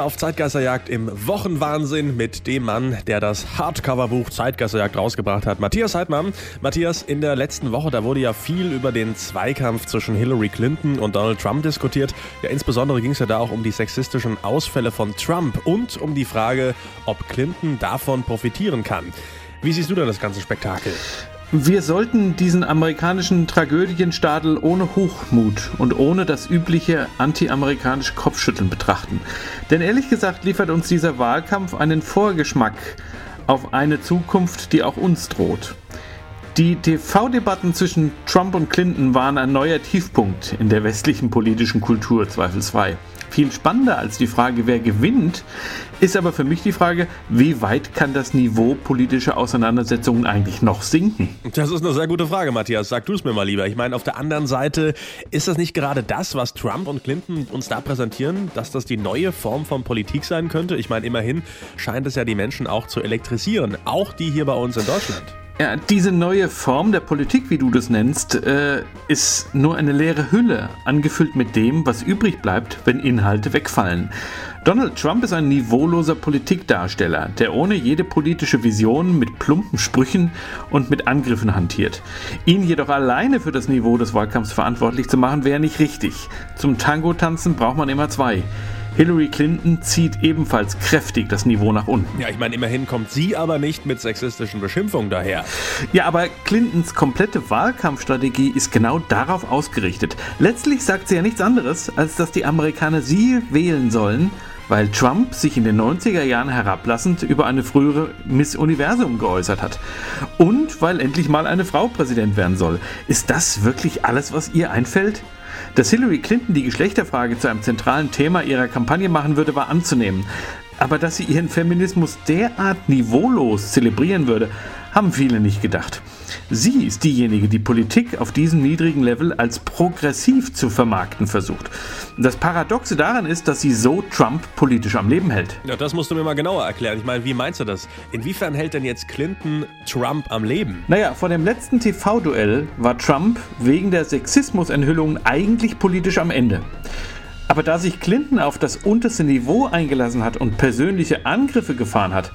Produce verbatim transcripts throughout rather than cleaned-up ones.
auf Zeitgeisterjagd im Wochenwahnsinn mit dem Mann, der das Hardcover-Buch Zeitgeisterjagd rausgebracht hat, Matthias Heidmann. Matthias, in der letzten Woche, da wurde ja viel über den Zweikampf zwischen Hillary Clinton und Donald Trump diskutiert. Ja, insbesondere ging es ja da auch um die sexistischen Ausfälle von Trump und um die Frage, ob Clinton davon profitieren kann. Wie siehst du denn das ganze Spektakel? Wir sollten diesen amerikanischen Tragödienstadel ohne Hochmut und ohne das übliche anti-amerikanische Kopfschütteln betrachten. Denn ehrlich gesagt liefert uns dieser Wahlkampf einen Vorgeschmack auf eine Zukunft, die auch uns droht. Die T V-Debatten zwischen Trump und Clinton waren ein neuer Tiefpunkt in der westlichen politischen Kultur, zweifelsfrei. Viel spannender als die Frage, wer gewinnt, ist aber für mich die Frage, wie weit kann das Niveau politischer Auseinandersetzungen eigentlich noch sinken? Das ist eine sehr gute Frage, Matthias. Sag du es mir mal lieber. Ich meine, auf der anderen Seite, ist das nicht gerade das, was Trump und Clinton uns da präsentieren, dass das die neue Form von Politik sein könnte? Ich meine, immerhin scheint es ja die Menschen auch zu elektrisieren, auch die hier bei uns in Deutschland. Ja, diese neue Form der Politik, wie du das nennst, äh, ist nur eine leere Hülle, angefüllt mit dem, was übrig bleibt, wenn Inhalte wegfallen. Donald Trump ist ein niveauloser Politikdarsteller, der ohne jede politische Vision mit plumpen Sprüchen und mit Angriffen hantiert. Ihn jedoch alleine für das Niveau des Wahlkampfs verantwortlich zu machen, wäre nicht richtig. Zum Tango-Tanzen braucht man immer zwei. Hillary Clinton zieht ebenfalls kräftig das Niveau nach unten. Ja, ich meine, immerhin kommt sie aber nicht mit sexistischen Beschimpfungen daher. Ja, aber Clintons komplette Wahlkampfstrategie ist genau darauf ausgerichtet. Letztlich sagt sie ja nichts anderes, als dass die Amerikaner sie wählen sollen, weil Trump sich in den neunziger Jahren herablassend über eine frühere Miss Universum geäußert hat. Und weil endlich mal eine Frau Präsident werden soll. Ist das wirklich alles, was ihr einfällt? Dass Hillary Clinton die Geschlechterfrage zu einem zentralen Thema ihrer Kampagne machen würde, war anzunehmen. Aber dass sie ihren Feminismus derart niveaulos zelebrieren würde, haben viele nicht gedacht. Sie ist diejenige, die Politik auf diesem niedrigen Level als progressiv zu vermarkten versucht. Das Paradoxe daran ist, dass sie so Trump politisch am Leben hält. Ja, das musst du mir mal genauer erklären. Ich meine, wie meinst du das? Inwiefern hält denn jetzt Clinton Trump am Leben? Naja, vor dem letzten T V-Duell war Trump wegen der Sexismusenthüllungen eigentlich politisch am Ende. Aber da sich Clinton auf das unterste Niveau eingelassen hat und persönliche Angriffe gefahren hat,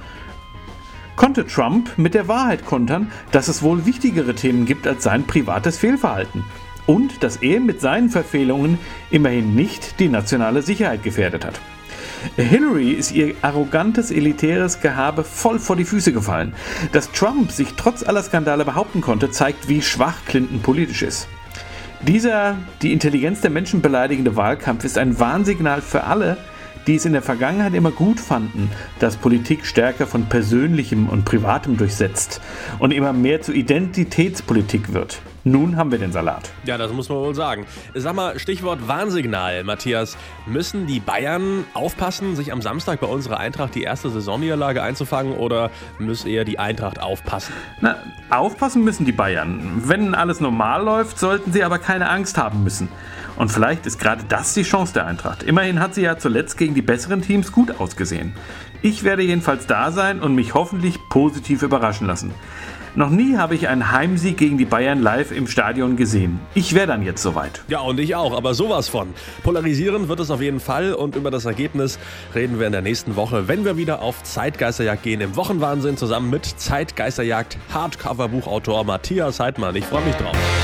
konnte Trump mit der Wahrheit kontern, dass es wohl wichtigere Themen gibt als sein privates Fehlverhalten. Und dass er mit seinen Verfehlungen immerhin nicht die nationale Sicherheit gefährdet hat. Hillary ist ihr arrogantes, elitäres Gehabe voll vor die Füße gefallen. Dass Trump sich trotz aller Skandale behaupten konnte, zeigt, wie schwach Clinton politisch ist. Dieser, die Intelligenz der Menschen beleidigende Wahlkampf ist ein Warnsignal für alle, die es in der Vergangenheit immer gut fanden, dass Politik stärker von Persönlichem und Privatem durchsetzt und immer mehr zur Identitätspolitik wird. Nun haben wir den Salat. Ja, das muss man wohl sagen. Sag mal, Stichwort Warnsignal, Matthias. Müssen die Bayern aufpassen, sich am Samstag bei unserer Eintracht die erste Saisonniederlage einzufangen, oder muss eher die Eintracht aufpassen? Na, aufpassen müssen die Bayern. Wenn alles normal läuft, sollten sie aber keine Angst haben müssen. Und vielleicht ist gerade das die Chance der Eintracht. Immerhin hat sie ja zuletzt gegen die besseren Teams gut ausgesehen. Ich werde jedenfalls da sein und mich hoffentlich positiv überraschen lassen. Noch nie habe ich einen Heimsieg gegen die Bayern live im Stadion gesehen. Ich wäre dann jetzt soweit. Ja, und ich auch, aber sowas von. Polarisieren wird es auf jeden Fall, und über das Ergebnis reden wir in der nächsten Woche, wenn wir wieder auf Zeitgeisterjagd gehen im Wochenwahnsinn zusammen mit Zeitgeisterjagd Hardcover-Buchautor Matthias Heidmann. Ich freue mich drauf.